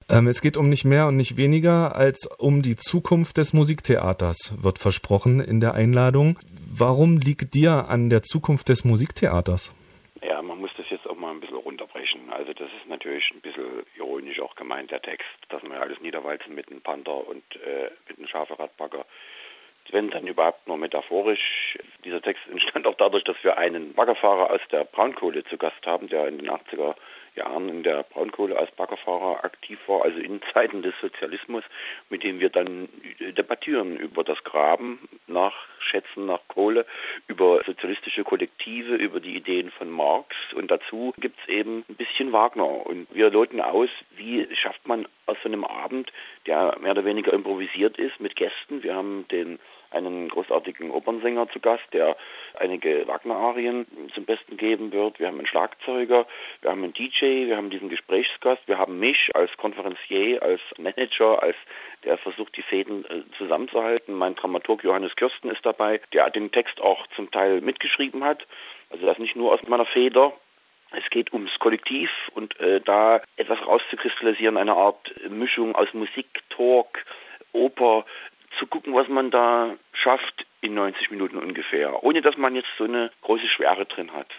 Es geht um nicht mehr und nicht weniger als um die Zukunft des Musiktheaters, wird versprochen in der Einladung. Warum liegt dir an der Zukunft des Musiktheaters? Ja, man muss das jetzt auch mal ein bisschen runterbrechen. Also das ist natürlich ein bisschen ironisch auch gemeint, der Text, dass wir alles niederwalzen mit einem Panther und mit einem Schafe-Radbagger. Wenn dann überhaupt nur metaphorisch. Dieser Text entstand auch dadurch, dass wir einen Baggerfahrer aus der Braunkohle zu Gast haben, der in den 80er Jahren in der Braunkohle als Baggerfahrer aktiv war, also in Zeiten des Sozialismus, mit dem wir dann debattieren über das Graben nach Schätzen, nach Kohle, über sozialistische Kollektive, über die Ideen von Marx, und dazu gibt es eben ein bisschen Wagner, und wir loten aus, wie schafft man aus so einem Abend, der mehr oder weniger improvisiert ist, mit Gästen. Wir haben einen großartigen Opernsänger zu Gast, der einige Wagner-Arien zum Besten geben wird. Wir haben einen Schlagzeuger, wir haben einen DJ, wir haben diesen Gesprächsgast, wir haben mich als Konferencier, als Manager, als der versucht, die Fäden zusammenzuhalten. Mein Dramaturg Johannes Kürsten ist dabei, der den Text auch zum Teil mitgeschrieben hat. Also das nicht nur aus meiner Feder. Es geht ums Kollektiv und da etwas rauszukristallisieren, eine Art Mischung aus Musik, Talk, Oper, zu gucken, was man da schafft in 90 Minuten ungefähr, ohne dass man jetzt so eine große Schwere drin hat.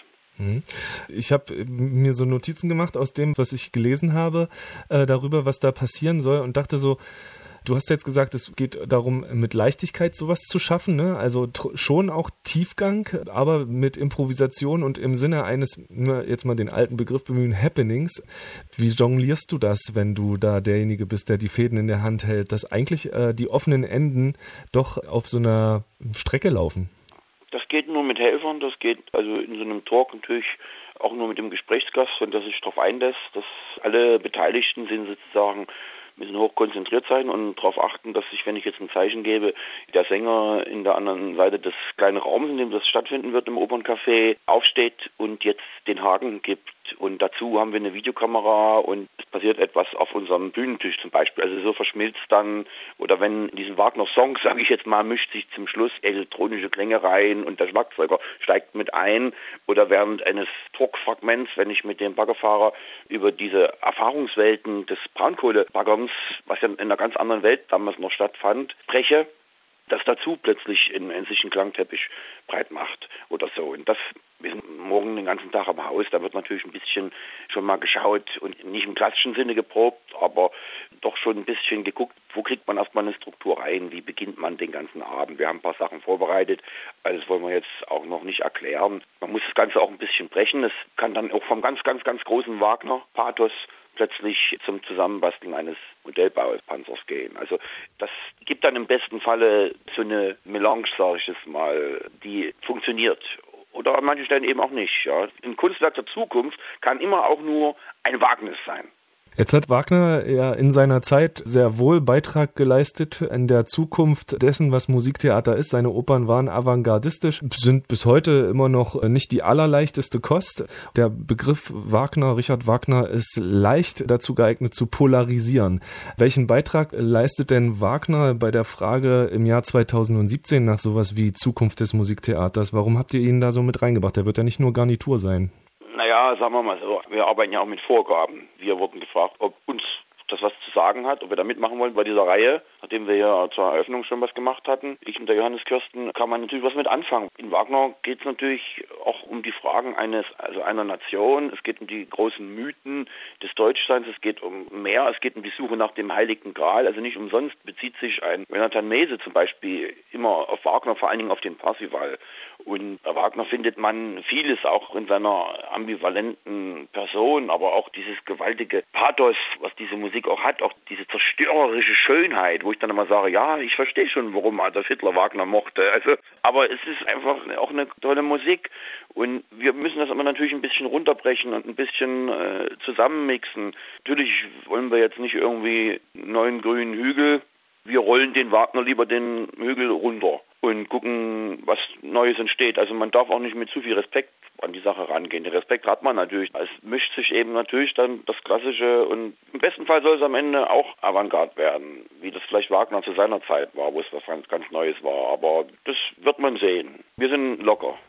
Ich habe mir so Notizen gemacht aus dem, was ich gelesen habe, darüber, was da passieren soll, und dachte so, du hast jetzt gesagt, es geht darum, mit Leichtigkeit sowas zu schaffen, ne? Also schon auch Tiefgang, aber mit Improvisation und im Sinne eines, nur jetzt mal den alten Begriff bemühen, Happenings. Wie jonglierst du das, wenn du da derjenige bist, der die Fäden in der Hand hält, dass eigentlich die offenen Enden doch auf so einer Strecke laufen? Das geht nur mit Helfern, das geht also in so einem Talk natürlich auch nur mit dem Gesprächsgast, wenn der sich darauf einlässt, dass alle Beteiligten sind sozusagen, müssen hoch konzentriert sein und darauf achten, dass sich, wenn ich jetzt ein Zeichen gebe, der Sänger in der anderen Seite des kleinen Raums, in dem das stattfinden wird, im Operncafé, aufsteht und jetzt den Haken gibt. Und dazu haben wir eine Videokamera und es passiert etwas auf unserem Bühnentisch zum Beispiel. Also so verschmilzt dann, oder wenn in diesen Wagner-Songs, sage ich jetzt mal, mischt sich zum Schluss elektronische Klänge rein und der Schlagzeuger steigt mit ein. Oder während eines Talk-Fragments, wenn ich mit dem Baggerfahrer über diese Erfahrungswelten des Braunkohlebaggerns, was ja in einer ganz anderen Welt damals noch stattfand, spreche, das dazu plötzlich sich einen Klangteppich breit macht oder so. Und das, wir sind morgen den ganzen Tag am Haus, da wird natürlich ein bisschen schon mal geschaut und nicht im klassischen Sinne geprobt, aber doch schon ein bisschen geguckt, wo kriegt man erstmal eine Struktur rein, wie beginnt man den ganzen Abend. Wir haben ein paar Sachen vorbereitet, also das wollen wir jetzt auch noch nicht erklären. Man muss das Ganze auch ein bisschen brechen, es kann dann auch vom ganz, ganz, ganz großen Wagner-Pathos plötzlich zum Zusammenbasteln eines Modellbaupanzers gehen. Also das gibt dann im besten Falle so eine Melange, sage ich jetzt mal, die funktioniert. Oder an manchen Stellen eben auch nicht. Ja. Ein Kunstwerk der Zukunft kann immer auch nur ein Wagnis sein. Jetzt hat Wagner ja in seiner Zeit sehr wohl Beitrag geleistet in der Zukunft dessen, was Musiktheater ist. Seine Opern waren avantgardistisch, sind bis heute immer noch nicht die allerleichteste Kost. Der Begriff Wagner, Richard Wagner, ist leicht dazu geeignet zu polarisieren. Welchen Beitrag leistet denn Wagner bei der Frage im Jahr 2017 nach sowas wie Zukunft des Musiktheaters? Warum habt ihr ihn da so mit reingebracht? Der wird ja nicht nur Garnitur sein. Naja, sagen wir mal so, wir arbeiten ja auch mit Vorgaben. Wir wurden gefragt, ob uns das was zu sagen hat, ob wir da mitmachen wollen bei dieser Reihe. Nachdem wir ja zur Eröffnung schon was gemacht hatten, ich und der Johannes Kürsten, kann man natürlich was mit anfangen. In Wagner geht es natürlich auch um die Fragen einer Nation. Es geht um die großen Mythen des Deutschseins. Es geht um mehr. Es geht um die Suche nach dem Heiligen Gral. Also nicht umsonst bezieht sich ein Jonathan Mese zum Beispiel immer auf Wagner, vor allen Dingen auf den Parzival. Und bei Wagner findet man vieles auch in seiner ambivalenten Person, aber auch dieses gewaltige Pathos, was diese Musik auch hat, auch diese zerstörerische Schönheit, wo ich dann immer sage, ja, ich verstehe schon, warum Adolf Hitler Wagner mochte. Also, aber es ist einfach auch eine tolle Musik und wir müssen das aber natürlich ein bisschen runterbrechen und ein bisschen zusammenmixen. Natürlich wollen wir jetzt nicht irgendwie einen neuen grünen Hügel. Wir rollen den Wagner lieber den Hügel runter und gucken, was Neues entsteht. Also man darf auch nicht mit zu viel Respekt an die Sache rangehen. Den Respekt hat man natürlich. Es mischt sich eben natürlich dann das Klassische und im besten Fall soll es am Ende auch Avantgarde werden, wie das vielleicht Wagner zu seiner Zeit war, wo es was ganz Neues war. Aber das wird man sehen. Wir sind locker.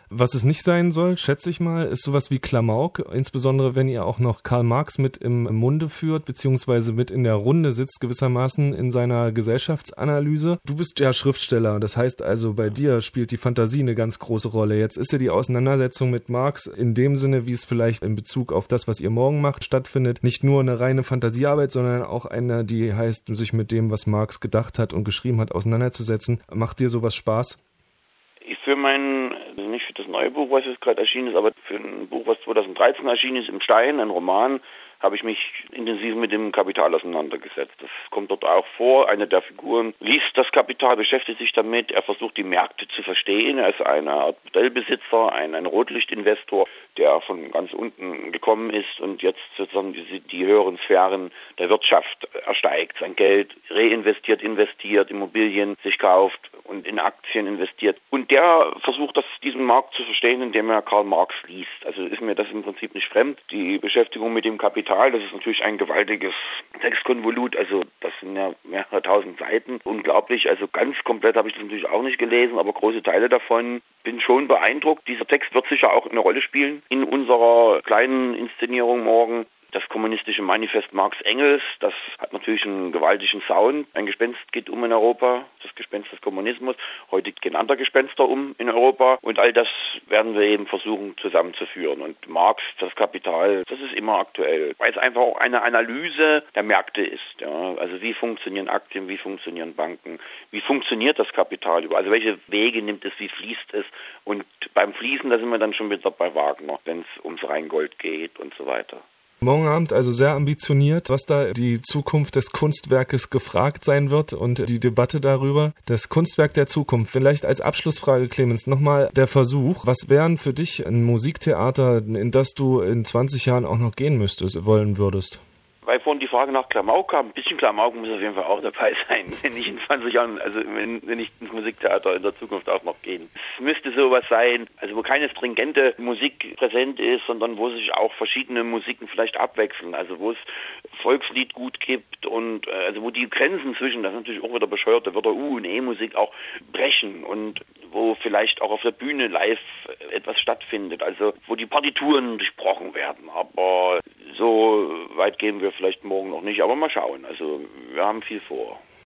Was es nicht sein soll, schätze ich mal, ist sowas wie Klamauk, insbesondere wenn ihr auch noch Karl Marx mit im Munde führt, beziehungsweise mit in der Runde sitzt gewissermaßen in seiner Gesellschaftsanalyse. Du bist ja Schriftsteller, das heißt also, bei dir spielt die Fantasie eine ganz große Rolle. Jetzt ist ja die Auseinandersetzung mit Marx in dem Sinne, wie es vielleicht in Bezug auf das, was ihr morgen macht, stattfindet, nicht nur eine reine Fantasiearbeit, sondern auch eine, die heißt, sich mit dem, was Marx gedacht hat und geschrieben hat, auseinanderzusetzen. Macht dir sowas Spaß? Für nicht für das neue Buch, was jetzt gerade erschienen ist, aber für ein Buch, was 2013 erschienen ist, Im Stein, ein Roman, habe ich mich intensiv mit dem Kapital auseinandergesetzt. Das kommt dort auch vor. Eine der Figuren liest das Kapital, beschäftigt sich damit. Er versucht, die Märkte zu verstehen. Er ist eine Art Modellbesitzer, ein Rotlichtinvestor, der von ganz unten gekommen ist und jetzt sozusagen die höheren Sphären der Wirtschaft ersteigt. Sein Geld reinvestiert, investiert, Immobilien sich kauft und in Aktien investiert. Und der versucht, diesen Markt zu verstehen, indem er Karl Marx liest. Also ist mir das im Prinzip nicht fremd. Die Beschäftigung mit dem Kapital, das ist natürlich ein gewaltiges Textkonvolut. Also das sind ja mehrere tausend Seiten. Unglaublich. Also ganz komplett habe ich das natürlich auch nicht gelesen, aber große Teile davon. Bin schon beeindruckt. Dieser Text wird sicher auch eine Rolle spielen in unserer kleinen Inszenierung morgen. Das kommunistische Manifest Marx Engels, das hat natürlich einen gewaltigen Sound. Ein Gespenst geht um in Europa, das Gespenst des Kommunismus. Heute gehen andere Gespenster um in Europa. Und all das werden wir eben versuchen zusammenzuführen. Und Marx, das Kapital, das ist immer aktuell, weil es einfach auch eine Analyse der Märkte ist. Ja. Also wie funktionieren Aktien, wie funktionieren Banken, wie funktioniert das Kapital über? Also welche Wege nimmt es, wie fließt es? Und beim Fließen, da sind wir dann schon wieder bei Wagner, wenn es ums Rheingold geht und so weiter. Morgen Abend also sehr ambitioniert, was da die Zukunft des Kunstwerkes gefragt sein wird und die Debatte darüber. Das Kunstwerk der Zukunft. Vielleicht als Abschlussfrage, Clemens, nochmal der Versuch. Was wären für dich ein Musiktheater, in das du in 20 Jahren auch noch gehen wollen würdest? Weil vorhin die Frage nach Klamauk kam, ein bisschen Klamauk muss auf jeden Fall auch dabei sein, wenn ich in 20 Jahren, also wenn ich ins Musiktheater in der Zukunft auch noch gehen. Es müsste sowas sein, also wo keine stringente Musik präsent ist, sondern wo sich auch verschiedene Musiken vielleicht abwechseln, also wo es Volkslied gut gibt und also wo die Grenzen zwischen, das ist natürlich auch wieder bescheuerte Wörter, und E-Musik auch brechen und wo vielleicht auch auf der Bühne live etwas stattfindet, also wo die Partituren durchbrochen werden, aber so weit gehen wir vielleicht morgen noch nicht, aber mal schauen. Also wir haben viel vor.